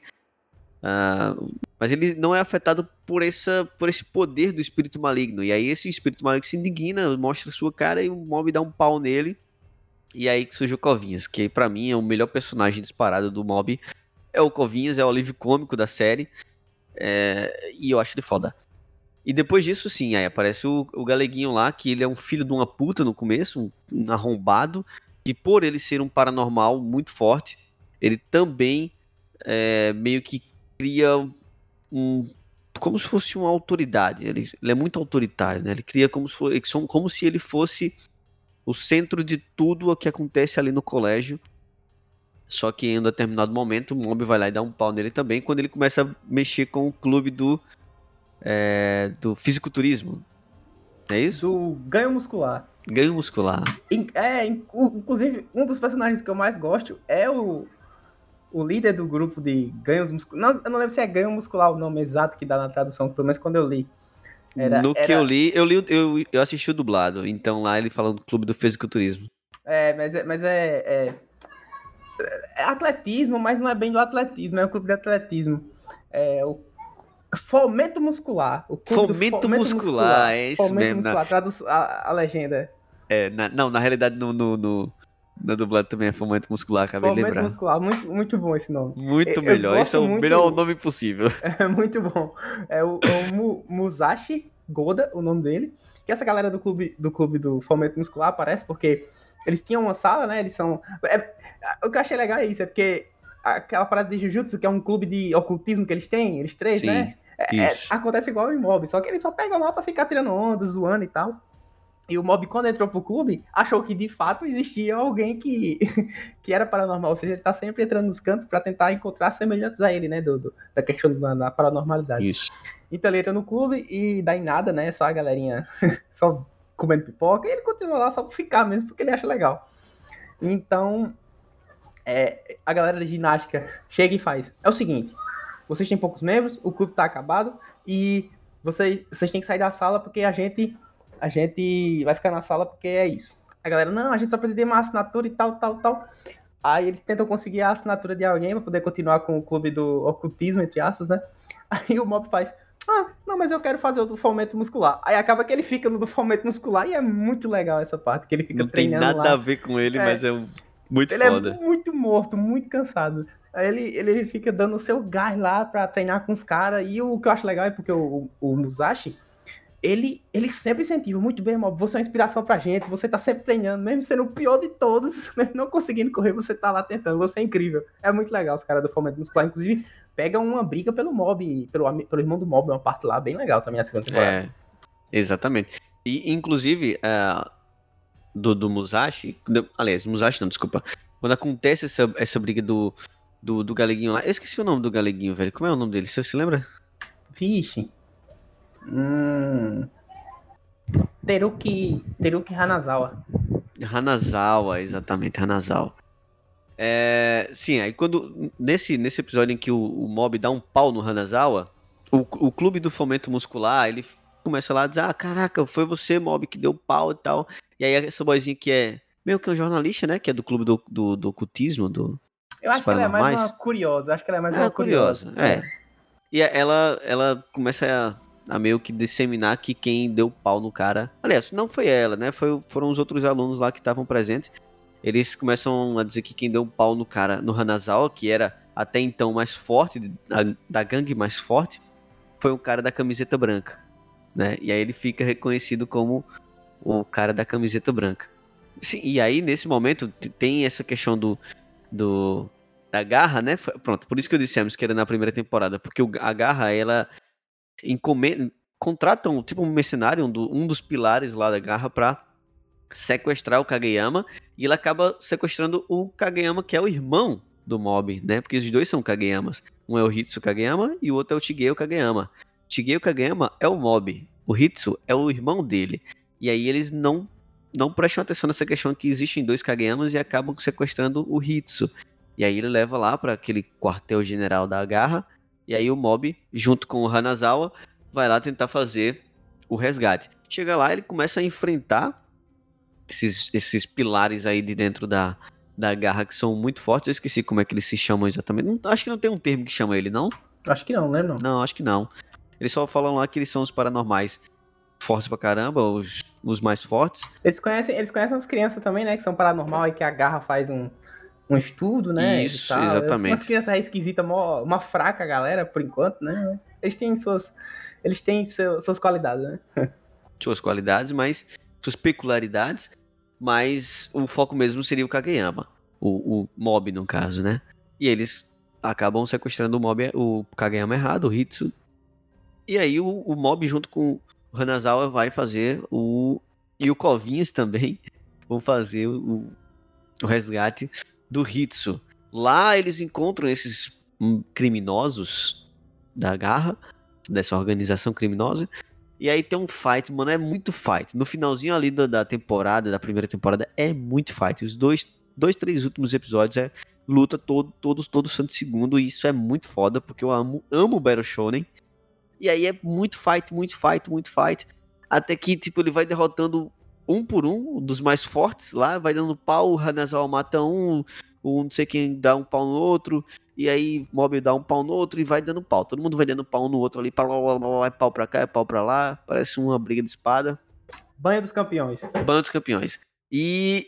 Uh, mas ele não é afetado por, essa, por esse poder do espírito maligno. E aí esse espírito maligno se indigna, mostra sua cara e o Mob dá um pau nele. E aí que surge o Covinhas, que pra mim é o melhor personagem disparado do Mob. É o Covinhas, é o alívio cômico da série. É, e eu acho ele foda. E depois disso, sim, aí aparece o, o Galeguinho lá, que ele é um filho de uma puta no começo, um, um arrombado, e por ele ser um paranormal muito forte, ele também é, meio que cria um... como se fosse uma autoridade. Ele, ele é muito autoritário, né? Ele cria como se, fosse, como se ele fosse o centro de tudo o que acontece ali no colégio. Só que em um determinado momento o Mob vai lá e dá um pau nele também, quando ele começa a mexer com o clube do, é, do fisiculturismo. É isso? Do ganho muscular. Ganho muscular. É, inclusive, um dos personagens que eu mais gosto é o, o líder do grupo de ganhos musculares. Eu não lembro se é ganho muscular o nome exato que dá na tradução, pelo menos quando eu li. Era, no que era... eu li, eu li, eu, eu assisti o dublado, então lá ele fala do clube do fisiculturismo. É, mas é, mas é, é, é atletismo, mas não é bem do atletismo, é o clube de atletismo. É o fomento muscular. O clube fomento, do fomento muscular, muscular, é isso fomento mesmo. Muscular, na... traduz a, a legenda. É, na, não, na realidade no, no, no, no dublado também é fomento muscular, acabei fomento de lembrar. Muscular, muito, muito bom esse nome. Muito eu, melhor, eu esse é o muito... melhor nome possível. É muito bom. É o, é o Musashi Goda, o nome dele. Que essa galera do clube do, clube do fomento muscular aparece porque eles tinham uma sala, né? Eles são... É, o que eu achei legal é isso, é porque aquela parada de Jujutsu, que é um clube de ocultismo que eles têm, eles três, Sim, né? É, é, acontece igual em Mob, só que eles só pegam lá pra ficar tirando onda, zoando e tal. E o Mob, quando entrou pro clube, achou que de fato existia alguém que, que era paranormal. Ou seja, ele tá sempre entrando nos cantos pra tentar encontrar semelhantes a ele, né? Do, do, da questão da, da paranormalidade. Isso. Então ele entra no clube e dá em nada, né? Só a galerinha só comendo pipoca. E ele continua lá só pra ficar mesmo, porque ele acha legal. Então, é, a galera de ginástica chega e faz. É o seguinte, vocês têm poucos membros, o clube tá acabado e vocês, vocês têm que sair da sala porque a gente... a gente vai ficar na sala porque é isso. A galera, não, a gente só precisa de uma assinatura e tal, tal, tal. Aí eles tentam conseguir a assinatura de alguém pra poder continuar com o clube do ocultismo, entre aspas, né? Aí o Mob faz, ah, não, mas eu quero fazer o do fomento muscular. Aí acaba que ele fica no do fomento muscular e é muito legal essa parte, que ele fica não treinando lá. Não tem nada lá. a ver com ele, é, mas é muito ele foda. Ele é muito morto, muito cansado. Aí ele, ele fica dando o seu gás lá pra treinar com os caras. E o que eu acho legal é porque o, o, o Musashi, Ele, ele sempre incentiva, muito bem, Mob, você é uma inspiração pra gente, você tá sempre treinando, mesmo sendo o pior de todos, mesmo não conseguindo correr, você tá lá tentando, você é incrível. É muito legal os caras do fomento muscular, inclusive pegam uma briga pelo Mob, pelo, pelo irmão do Mob, uma parte lá bem legal também, a segunda temporada. É, exatamente. E, inclusive, uh, do, do Musashi, aliás, Musashi não, desculpa, quando acontece essa, essa briga do, do, do Galeguinho lá, eu esqueci o nome do Galeguinho, velho, como é o nome dele, você se lembra? Vixe... Hum... Teruki, Teruki Hanazawa. Hanazawa, exatamente, Hanazawa. É, sim, aí quando nesse, nesse episódio em que o, o Mob dá um pau no Hanazawa, o, o clube do fomento muscular, ele começa lá a dizer, ah, caraca, foi você, Mob, que deu pau e tal. E aí essa boizinha que é meio que um jornalista, né, que é do clube do, do, do ocultismo, do Eu acho que ela é mais uma curiosa, acho que ela é mais é, uma curiosa. curiosa. É. é. E ela, ela começa a, a meio que disseminar que quem deu pau no cara... Aliás, não foi ela, né? Foi, foram os outros alunos lá que estavam presentes. Eles começam a dizer que quem deu pau no cara, no Hanazawa, que era até então mais forte, da, da gangue mais forte, foi o cara da camiseta branca, né? E aí ele fica reconhecido como o cara da camiseta branca. Sim, e aí, nesse momento, tem essa questão do... do da Garra, né? Pronto, por isso que eu dissemos que era na primeira temporada, porque a Garra, ela encomenda, contrata um, tipo um mercenário, um, do, um dos pilares lá da Garra pra sequestrar o Kageyama, e ela acaba sequestrando o Kageyama, que é o irmão do Mob, né? Porque os dois são Kageyamas. Um é o Hitsu Kageyama e o outro é o Shigeo Kageyama. Shigeo Kageyama é o Mob, o Hitsu é o irmão dele. E aí eles não, não prestam atenção nessa questão que existem dois Kageyamas e acabam sequestrando o Hitsu. E aí ele leva lá para aquele quartel-general da Garra, e aí o Mob, junto com o Hanazawa, vai lá tentar fazer o resgate. Chega lá, ele começa a enfrentar esses, esses pilares aí de dentro da, da Garra, que são muito fortes. Eu esqueci como é que eles se chamam exatamente. Não, acho que não tem um termo que chama ele, não? Acho que não, né? Não, não acho que não. Eles só falam lá que eles são os paranormais fortes pra caramba, os, os mais fortes. Eles conhecem, eles conhecem as crianças também, né? Que são paranormal e que a Garra faz um... um estudo, né? Isso, e tal. exatamente. Umas crianças esquisitas, uma fraca galera, por enquanto, né? Eles têm suas, eles têm seu, suas qualidades, né? Suas qualidades, mas suas peculiaridades, mas o foco mesmo seria o Kageyama, o, o mob no caso, né? E eles acabam sequestrando o mob, o Kageyama errado, o Hitsu. E aí o, o mob junto com o Hanazawa vai fazer o e o Kovinhas também vão fazer o, o resgate do Hitsu. Lá eles encontram esses hum, criminosos da Garra, dessa organização criminosa. E aí tem um fight, mano, é muito fight. No finalzinho ali da, da temporada, da primeira temporada, é muito fight. Os dois, dois três últimos episódios é luta todo, todos, todo santo segundo. E isso é muito foda, porque eu amo, amo o Battle Shonen. E aí é muito fight, muito fight, muito fight. Até que, tipo, ele vai derrotando um por um, dos mais fortes lá, vai dando pau, o Hanazawa mata um, o não sei quem dá um pau no outro, e aí o Mob dá um pau no outro e vai dando pau. Todo mundo vai dando pau no outro ali, é pau pra cá, é pau pra lá, parece uma briga de espada. Banho dos campeões. Banho dos campeões. E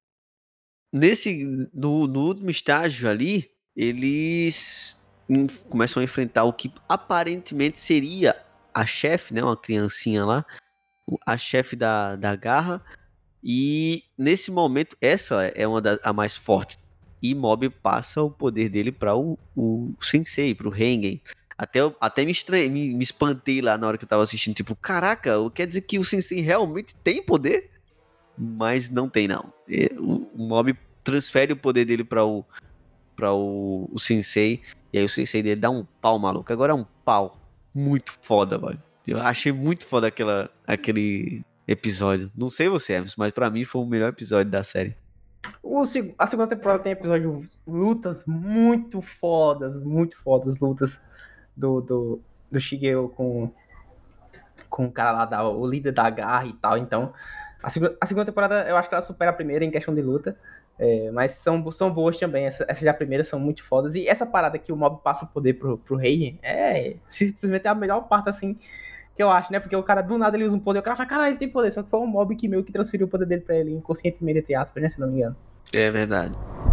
nesse, no, no último estágio ali, eles começam a enfrentar o que aparentemente seria a chefe, né, uma criancinha lá, a chefe da, da Garra. E nesse momento, essa é uma da a mais forte. E Mob passa o poder dele para o, o Sensei, para o Rengen. Até, eu, até me, estranhei, me, me espantei lá na hora que eu tava assistindo. Tipo, caraca, quer dizer que o Sensei realmente tem poder? Mas não tem, não. O, o Mob transfere o poder dele para o, pra o, o Sensei. E aí o Sensei dele dá um pau, maluco. Agora é um pau muito foda, velho. Eu achei muito foda aquela, aquele episódio. Não sei você, Emerson, mas pra mim foi o melhor episódio da série. O, a segunda temporada tem episódios, lutas muito fodas, muito fodas, lutas do, do, do Shigeo com, com o cara lá, da, o líder da Garra e tal. Então, a segunda, a segunda temporada eu acho que ela supera a primeira em questão de luta. É, mas são, são boas também. Essa, essas já primeiras são muito fodas. E essa parada que o Mob passa o poder pro, pro Rei é simplesmente a melhor parte, assim, que eu acho, né? Porque o cara, do nada, ele usa um poder. O cara fala, caralho, ele tem poder. Só que foi um Mob que meio que transferiu o poder dele pra ele inconscientemente, entre aspas, né? Se não me engano. É verdade.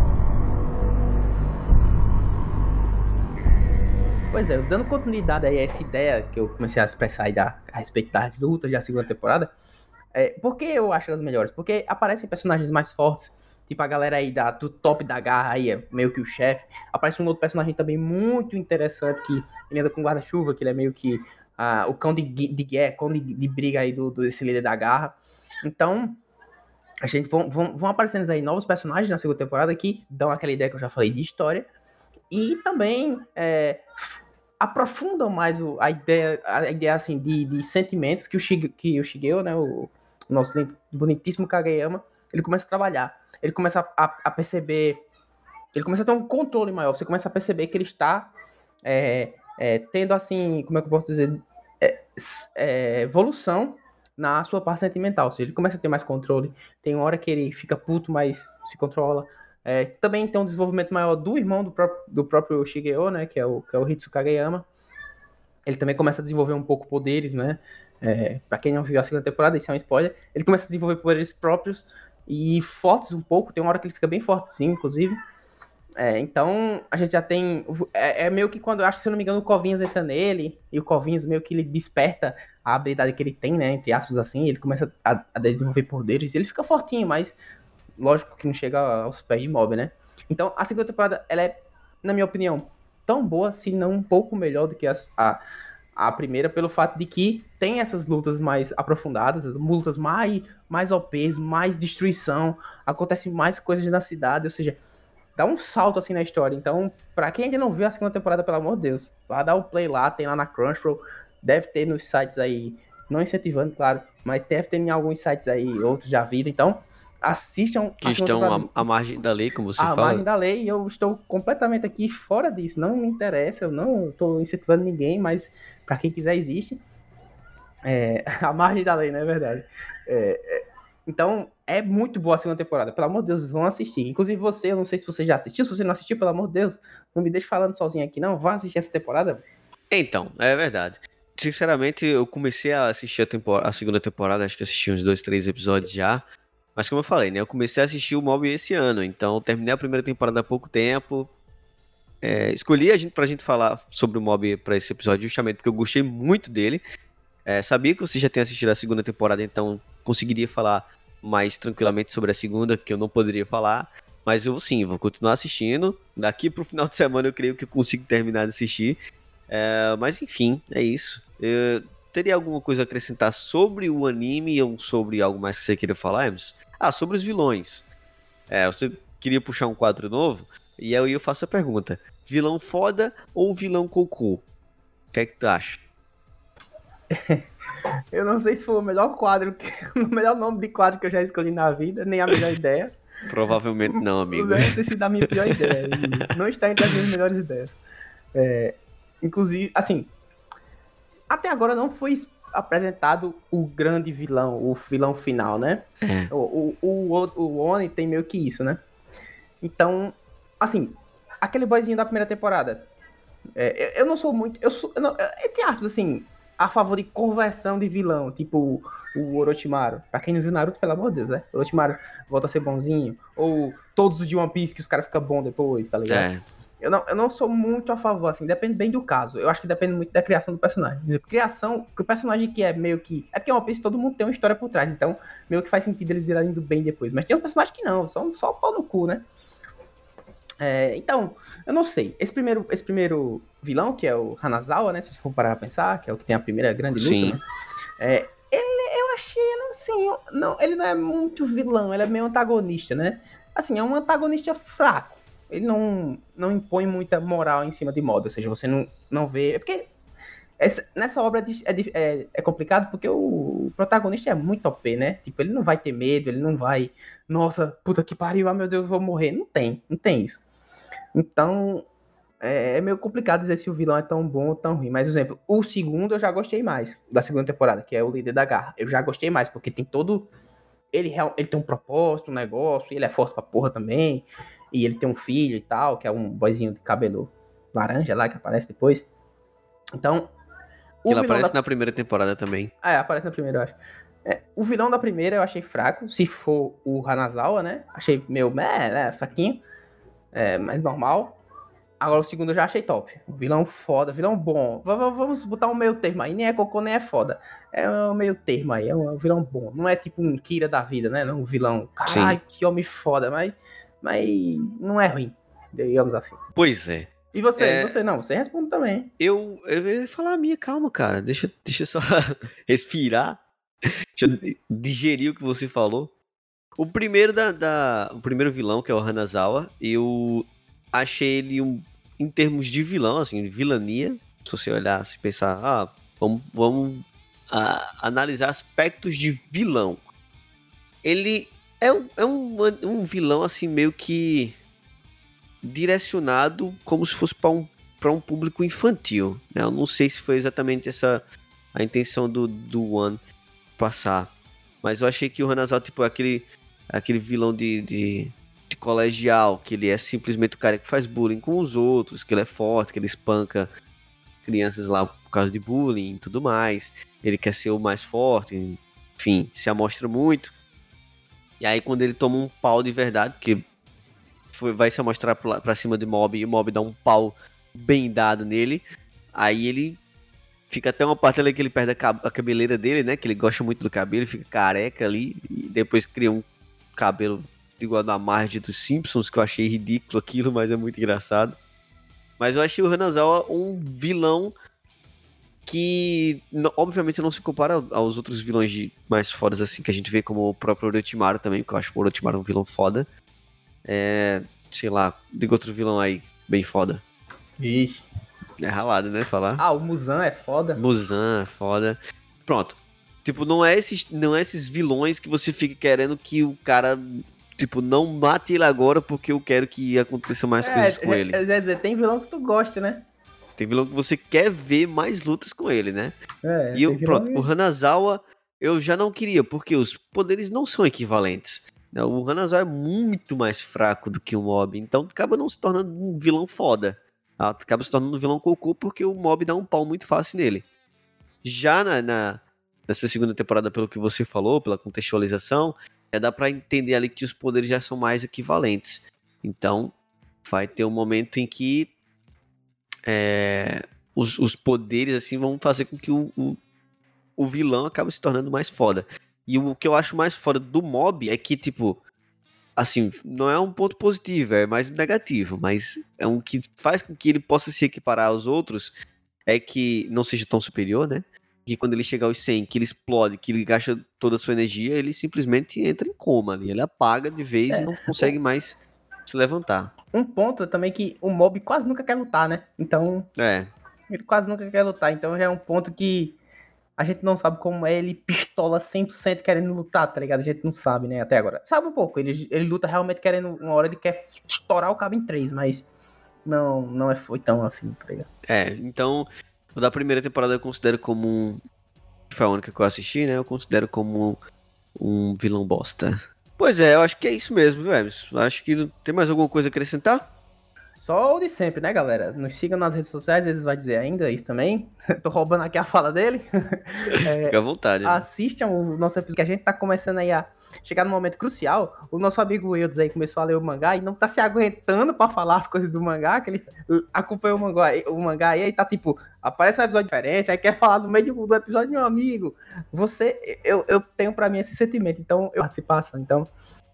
Pois é, dando continuidade aí a essa ideia que eu comecei a expressar aí da, a respeito das lutas da segunda temporada, é, por que eu acho elas melhores? Porque aparecem personagens mais fortes, tipo a galera aí da, do top da Garra aí, é meio que o chefe. Aparece um outro personagem também muito interessante, que ele anda com guarda-chuva, que ele é meio que ah, o cão de, de guerra, cão de, de briga aí do, desse líder da Garra. Então, a gente vão, vão, vão aparecendo aí novos personagens na segunda temporada que dão aquela ideia que eu já falei de história. E também é, aprofundam mais o, a ideia, a ideia assim, de, de sentimentos que o, Shige, que o Shigeo, né, o, o nosso bonitíssimo Kageyama, ele começa a trabalhar. Ele começa a, a, a perceber, ele começa a ter um controle maior. Você começa a perceber que ele está é, é, tendo, assim, como é que eu posso dizer, é, é, evolução na sua parte sentimental. Ou seja, ele começa a ter mais controle. Tem uma hora que ele fica puto, mas se controla. É, também tem um desenvolvimento maior do irmão do próprio, do próprio Shigeo, né, que é o, que é o Hitsu Kageyama. Ele também começa a desenvolver um pouco poderes, né? É, pra quem não viu a segunda temporada, isso é um spoiler. Ele começa a desenvolver poderes próprios e fortes um pouco. Tem uma hora que ele fica bem fortezinho, inclusive. É, então, a gente já tem... É, é meio que quando, eu acho que se eu não me engano, o Kovinhas entra nele, e o Kovinhas meio que ele desperta a habilidade que ele tem, né? Entre aspas, assim. Ele começa a, a desenvolver poderes. E ele fica fortinho, mas lógico que não chega aos pés de Mob, né? Então, a segunda temporada, ela é, na minha opinião, tão boa, se não um pouco melhor do que as, a, a primeira, pelo fato de que tem essas lutas mais aprofundadas, lutas mais, mais O Ps, mais destruição, acontece mais coisas na cidade, ou seja, dá um salto assim na história. Então, pra quem ainda não viu a segunda temporada, pelo amor de Deus, vá dar o play lá, tem lá na Crunchyroll, deve ter nos sites aí, não incentivando, claro, mas deve ter em alguns sites aí, outros já vida, então assistam que estão à margem da lei, como você à fala. À margem da lei, e eu estou completamente aqui fora disso. Não me interessa, eu não estou incentivando ninguém, mas para quem quiser existe. É, à margem da lei, não é verdade? É, é, então, é muito boa a segunda temporada. Pelo amor de Deus, vão assistir. Inclusive você, eu não sei se você já assistiu. Se você não assistiu, pelo amor de Deus, não me deixe falando sozinho aqui, não. Vá assistir essa temporada. Então, é verdade. Sinceramente, eu comecei a assistir a, temporada, a segunda temporada, acho que assisti uns dois, três episódios já. Mas como eu falei, né? Eu comecei a assistir o Mob esse ano, então eu terminei a primeira temporada há pouco tempo. É, escolhi a gente pra gente falar sobre o Mob pra esse episódio justamente porque eu gostei muito dele. É, sabia que você já tinha assistido a segunda temporada, então conseguiria falar mais tranquilamente sobre a segunda, que eu não poderia falar. Mas eu sim, vou continuar assistindo. Daqui pro final de semana eu creio que eu consigo terminar de assistir. É, mas enfim, é isso. Eu teria alguma coisa a acrescentar sobre o anime ou sobre algo mais que você queria falar, Emerson? Ah, sobre os vilões. É, você queria puxar um quadro novo? E aí eu faço a pergunta: vilão foda ou vilão cocô? O que é que tu acha? Eu não sei se foi o melhor quadro, que, o melhor nome de quadro que eu já escolhi na vida, nem a melhor ideia. Provavelmente não, amigo. Deve ter sido a minha pior ideia. Não está entre as minhas melhores ideias. É, inclusive, assim, até agora não foi apresentado o grande vilão, o vilão final, né? É. O, o, o, o Oni tem meio que isso, né? Então, assim, aquele boyzinho da primeira temporada, é, eu, eu não sou muito, eu sou, eu não, entre aspas, assim, a favor de conversão de vilão, tipo o Orochimaru. Pra quem não viu Naruto, pelo amor de Deus, né? O Orochimaru volta a ser bonzinho. Ou todos os de One Piece que os caras ficam bons depois, tá ligado? É. Eu não, eu não sou muito a favor, assim, depende bem do caso. Eu acho que depende muito da criação do personagem. Criação, que o personagem que é meio que... É porque One Piece todo mundo tem uma história por trás, então meio que faz sentido eles virarem do bem depois. Mas tem uns personagens que não, são só pau no cu, né? É, então, eu não sei. Esse primeiro, esse primeiro vilão, que é o Hanazawa, né? Se você for parar a pensar, que é o que tem a primeira grande luta, Sim. né? É, ele, eu achei, assim, não, ele não é muito vilão, ele é meio antagonista, né? Assim, é um antagonista fraco. Ele não, não impõe muita moral em cima de modo, ou seja, você não, não vê... É porque essa, nessa obra é, é, é complicado porque o protagonista é muito O P, né? Tipo, ele não vai ter medo, ele não vai... Nossa, puta que pariu, ah, meu Deus, vou morrer. Não tem, não tem isso. Então, é, é meio complicado dizer se o vilão é tão bom ou tão ruim. Mas, por exemplo, o segundo eu já gostei mais, da segunda temporada, que é o líder da garra. Eu já gostei mais, porque tem todo... Ele, ele tem um propósito, um negócio, e ele é forte pra porra também. E ele tem um filho e tal, que é um boyzinho de cabelo laranja lá, que aparece depois. Então, o Ele vilão aparece da... na primeira temporada também. Ah, é, aparece na primeira, eu acho. É, o vilão da primeira eu achei fraco. Se for o Hanazawa, né? Achei meio, é, é fraquinho. É, mais normal. Agora o segundo eu já achei top. Vilão foda, vilão bom. V vamos botar um meio termo aí. Nem é cocô, nem é foda. É um meio termo aí. É um vilão bom. Não é tipo um Kira da vida, né? Não um vilão. Caralho, que homem foda. Mas, mas não é ruim. Digamos assim. Pois é. E você? É... E você? Não, você responde também. Eu, eu ia falar a minha, calma, cara. Deixa, deixa eu só respirar. Deixa eu digerir o que você falou. O primeiro da, da, o primeiro vilão, que é o Hanazawa, eu achei ele um, em termos de vilão, assim, vilania. Se você olhar, se pensar, ah, vamos, vamos a, analisar aspectos de vilão. Ele é, um, é um, um vilão, assim, meio que direcionado como se fosse para um, para um público infantil, né? Eu não sei se foi exatamente essa a intenção do, do One passar, mas eu achei que o Hanazawa, tipo, é aquele, aquele vilão de, de, de colegial, que ele é simplesmente o cara que faz bullying com os outros, que ele é forte, que ele espanca crianças lá por causa de bullying e tudo mais, ele quer ser o mais forte, enfim, se amostra muito, e aí quando ele toma um pau de verdade, porque foi, vai se amostrar pra, pra cima de Mob, e o Mob dá um pau bem dado nele, aí ele fica até uma parte ali que ele perde a, a cabeleira dele, né? Que ele gosta muito do cabelo, ele fica careca ali. E depois cria um cabelo igual da Marge dos Simpsons, que eu achei ridículo aquilo, mas é muito engraçado. Mas eu achei o Hanazawa um vilão que, obviamente, não se compara aos outros vilões de, mais fodas, assim, que a gente vê, como o próprio Orochimaru também, que eu acho o Orochimaru um vilão foda. É, sei lá, diga outro vilão aí, bem foda. Vixe. É ralado, né, falar. Ah, o Muzan é foda. Muzan é foda. Pronto. Tipo, não é, esses, não é esses vilões que você fica querendo que o cara, tipo, não mate ele agora porque eu quero que aconteça mais é, coisas com é, ele. Quer dizer, tem vilão que tu gosta, né? Tem vilão que você quer ver mais lutas com ele, né? É, e eu, pronto, que... o Hanazawa eu já não queria, porque os poderes não são equivalentes. O Hanazawa é muito mais fraco do que o Mob, então acaba não se tornando um vilão foda. Acaba se tornando um vilão cocô porque o Mob dá um pau muito fácil nele. Já na, na, nessa segunda temporada, pelo que você falou, pela contextualização, já dá pra entender ali que os poderes já são mais equivalentes. Então, vai ter um momento em que é, os, os poderes, assim, vão fazer com que o, o, o vilão acabe se tornando mais foda. E o que eu acho mais foda do mob é que, tipo, assim, não é um ponto positivo, é mais negativo, mas é um que faz com que ele possa se equiparar aos outros, é que não seja tão superior, né? Que quando ele chegar aos cem, que ele explode, que ele gasta toda a sua energia, ele simplesmente entra em coma ali, ele apaga de vez É. e não consegue mais se levantar. Um ponto é também que o mob quase nunca quer lutar, né? Então, É, ele quase nunca quer lutar, então já é um ponto que a gente não sabe como é ele pistola cem por cento querendo lutar, tá ligado? A gente não sabe, né, até agora. Sabe um pouco, ele, ele luta realmente querendo, uma hora ele quer estourar o cabo em três, mas não, não é, foi tão assim, tá ligado? é, então, o da primeira temporada eu considero como um, que foi a única que eu assisti, né, eu considero como um vilão bosta. Pois é, eu acho que é isso mesmo, velho. Acho que não tem mais alguma coisa a acrescentar? Só o de sempre, né, galera? Nos sigam nas redes sociais, às vezes vai dizer ainda isso também. Tô roubando aqui a fala dele. É, Fica à vontade. Né? assistam o nosso episódio, que a gente tá começando aí a chegar num momento crucial. O nosso amigo Eudes aí começou a ler o mangá e não tá se aguentando pra falar as coisas do mangá, que ele acompanhou o mangá, o mangá e aí tá tipo, aparece um episódio diferente, aí quer falar no meio do episódio, meu amigo. Você, eu, eu tenho pra mim esse sentimento, então eu participação. Então,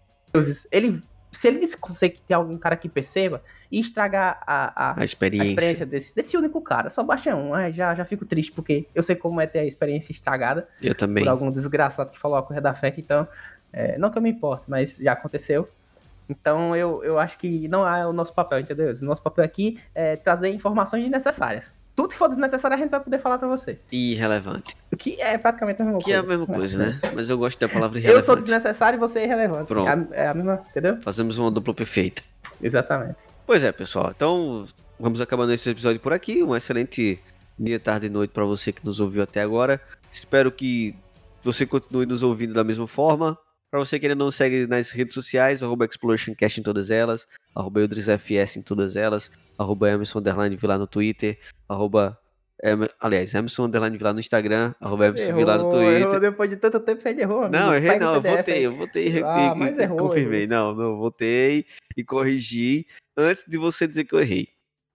ele... Se ele consegue que tem algum cara que perceba e estragar a, a, a experiência, a experiência desse, desse único cara, só baixa um, aí já, já fico triste, porque eu sei como é ter a experiência estragada. Eu também. Por algum desgraçado que falou a coisa da fé, então, é, não que eu me importe, mas já aconteceu. Então eu, eu acho que não é o nosso papel, entendeu? O nosso papel aqui é trazer informações desnecessárias. Tudo que for desnecessário a gente vai poder falar pra você. Irrelevante. O que é praticamente a mesma que coisa. Que é a mesma coisa, né? Mas eu gosto da palavra irrelevante. Eu sou desnecessário e você é irrelevante. Pronto. É a, é a mesma, entendeu? Fazemos uma dupla perfeita. Exatamente. Pois é, pessoal. Então, vamos acabando esse episódio por aqui. Um excelente dia, tarde e noite pra você que nos ouviu até agora. Espero que você continue nos ouvindo da mesma forma. Pra você que ainda não segue nas redes sociais, arroba ExplorationCast em todas elas, arroba EudrisFS em todas elas, arroba Emerson Underline Vilar no Twitter, arroba... Em, aliás, Emerson Underline Vilar no Instagram, arroba Emerson Vilar no Twitter. Errou, depois de tanto tempo você errou, amigo. Não, errei Pega não, o eu P D F votei, aí. eu votei e, Ah, e, mas e errou, confirmei. errou. Não, não, votei e corrigi antes de você dizer que eu errei.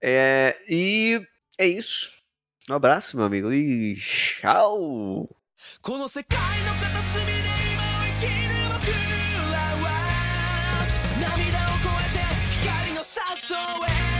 É, e é isso. Um abraço, meu amigo, e tchau! この世界の片隅で今を生きる僕らは涙を越えて光の誘え